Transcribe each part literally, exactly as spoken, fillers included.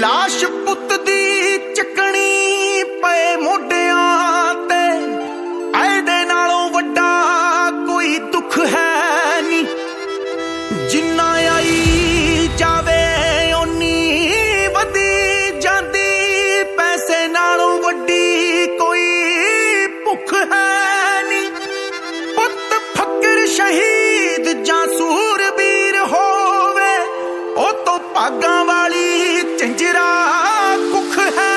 ਲਾਸ਼ ਪੁੱਤ ਦੀ ਚੱਕਣੀ ਪਏ ਮੋਢਿਆਂ ਤੇ, ਇਹਦੇ ਨਾਲੋਂ ਵੱਡਾ ਕੋਈ ਦੁੱਖ ਹੈ ਨੀ। ਜਿੰਨਾ ਆਈ ਜਾਵੇ ਓਨੀ ਵਧੀ ਜਾਂਦੀ, ਪੈਸੇ ਨਾਲੋਂ ਵੱਡੀ ਕੋਈ ਭੁੱਖ ਹੈ ਨੀ। ਪੁੱਤ ਫਕਰ ਸ਼ਹੀਦ ਜਾਂ ਸੂਰਬੀਰ ਹੋਵੇ, ਉਹ ਤੋਂ ਭਾਗਾਂ ਵਾਲੀ ਝੰਜਰਾ ਕੁੱਖ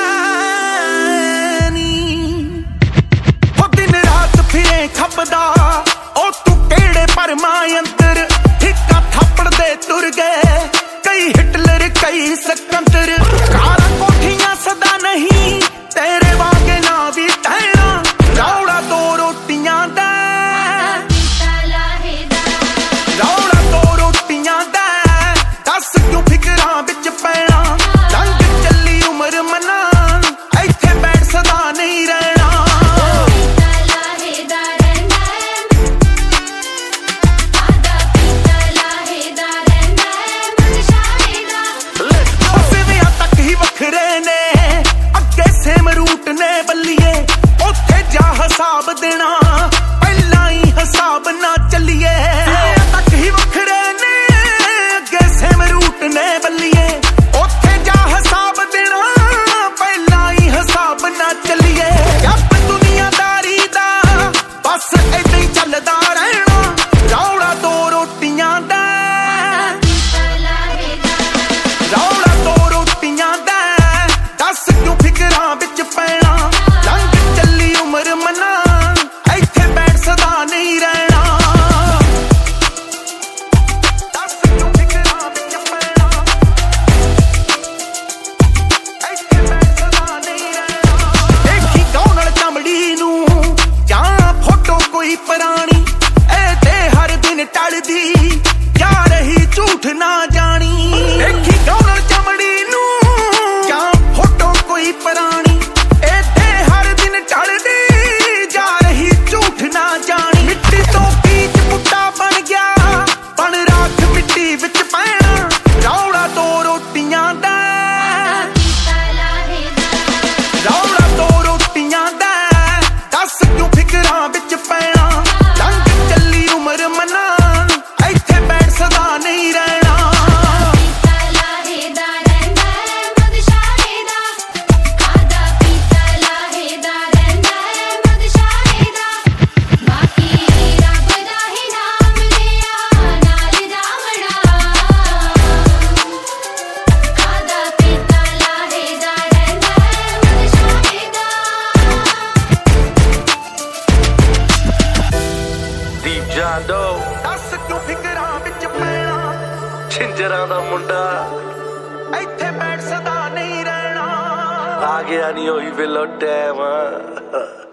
ਹੈ ਨੀ। ਉਹ ਦਿਨ ਰਾਤ ਫਿਰੇ ਖੱਪਦਾ, ਉਹ ਤੂੰ ਕਿਹੜੇ ਭਰਮਾਂ ਅੰਦਰ, ਠਿੱਕਾ ਥਾਪੜ ਦੇ ਤੁਰ ਗਏ ਕਈ ਹਿਟਲਰ ਕਈ ਸਿਕੰਦਰ। ਕਾਰਾਂ ਕੋਠੀਆਂ ਸਦਾ ਨਹੀਂ ਤੇਰੇ ਵਾਂਗੇ ਨਾ ਵੀ ਟਹਿਣਾ, ਰੌਲਾ ਦੋ ਰੋਟੀਆਂ ਦਾ ਰੌਲਾ ਦੋ ਰੋਟੀਆਂ ਦਾ, ਦੱਸ ਕਿਉਂ ਫਿਕਰਾਂ ਵਿੱਚ ਪੈਣਾ। ਲੰਘ ਚੱਲੀ ਉਮਰ ਮਨਾ, ਇੱਥੇ ਬੈਠ ਸਦਾ ਨਹੀਂ ਰਹਿਣਾ। ਪਸਵਿਆਂ ਤੱਕ ਹੀ ਵੱਖਰੇ ਨੇ, ਅੱਗੇ ਸੇਮ ਰੂਟ ਨੇ ਬੱਲੀਏ। ਉੱਥੇ ਜਾ ਹਿਸਾਬ ਦੇਣਾ, ਪਹਿਲਾਂ ਹੀ ਹਿਸਾਬ ਨਾ ਚੱਲੀਏ। ਤੱਕ ਹੀ ਵੱਖਰੇ ਨੇ, ਅੱਗੇ ਸੇਮ ਰੂਟ ਨੇ ਬੱਲੀਏ। ਉੱਥੇ ਜਾ ਹਿਸਾਬ ਦੇਣਾ, ਪਹਿਲਾਂ ਹੀ ਹਿਸਾਬ ਨਾ ਚੱਲੀਏ। ਜੱਬ ਦੁਨੀਆਦਾਰੀ ਦਾ ਬਸ ਏਦਾਂ ਹੀ ਚੱਲਦਾ ਰਹਿਣਾ, ਰੌਲਾ ਦੋ ਰੋਟੀਆਂ ਦਾ ਰੌਲਾ ਦੋ ਰੋਟੀਆਂ ਦਾ, ਦੱਸ ਕਿਉਂ ਫਿਕਰਾਂ ਵਿੱਚ ਪੈਣਾ। ਲੰਘ ਚੱਲੀ ਉਮਰ ਮਨਾ, ਇੱਥੇ ਬੈਠ ਸਦਾ ਨਹੀਂ ਰਹਿਣਾ। ਦੱਸ ਕਿਉਂ ਫਿਕਰਾਂ ਵਿੱਚ ਪੈਣਾ, ਇੱਥੇ ਬੈਠ ਸਦਾ ਨਹੀਂ ਰਹਿਣਾ। ਦੇਖੀ ਗਾਉਣ ਨਾਲ ਚਮੜੀ ਨੂੰ ਜਾਂ ਫੋਟੋ ਕੋਈ ਪੁਰਾਣੀ, ਇਹ ਤੇ ਹਰ ਦਿਨ ਟਲਦੀ ਜਾ ਰਹੀ ਝੂਠ ਨਾ ਜਾਣੀ। ਦੇਖੀ ਗਾਉਣ ਨਾਲ ਚਮੜੀ ਨੂੰ ਜਾਂ ਫੋਟੋ ਕੋਈ ਪੁਰਾਣੀ, ਇਹ ਤੇ ਹਰ ਦਿਨ ਟਲਦੀ ਜਾ ਰਹੀ ਝੂਠ ਨਾ ਜਾਣੀ। ਮਿੱਟੀ ਤੋਂ ਬੀਜ ਬੁੱਟਾ ਬਣ ਗਿਆ, ਬਣ ਰਾਖ ਮਿੱਟੀ ਵਿੱਚ ਪੈਣਾ, ਰੌਲਾ ਦੋ ਰੋਟੀਆਂ ਦਾ ਰੌਲਾ ਦੋ ਰੋਟੀਆਂ ਦਾ, ਦੱਸ ਕਿਉਂ ਫਿਕਰਾਂ ਵਿੱਚ ਪੈਣਾ। ਲੰਘ ਚੱਲੀ ਉਮਰ ਮਨਾ, ਇੱਥੇ ਬੈਠ ਸਦਾ ਨਹੀਂ ਰਹਿਣਾ। ਦੱਸ ਕਿਉਂ ਫਿਕਰਾਂ ਵਿੱਚ ਪੈਣਾ, ਝਿੰਜਰਾਂ ਦਾ ਮੁੰਡਾ ਇੱਥੇ ਬੈਠ ਸਦਾ ਨਹੀਂ ਰਹਿਣਾ। ਆ ਗਿਆ ਨਹੀਂ ਹੋਈ ਵੇਲੋ ਟਾਈਮ।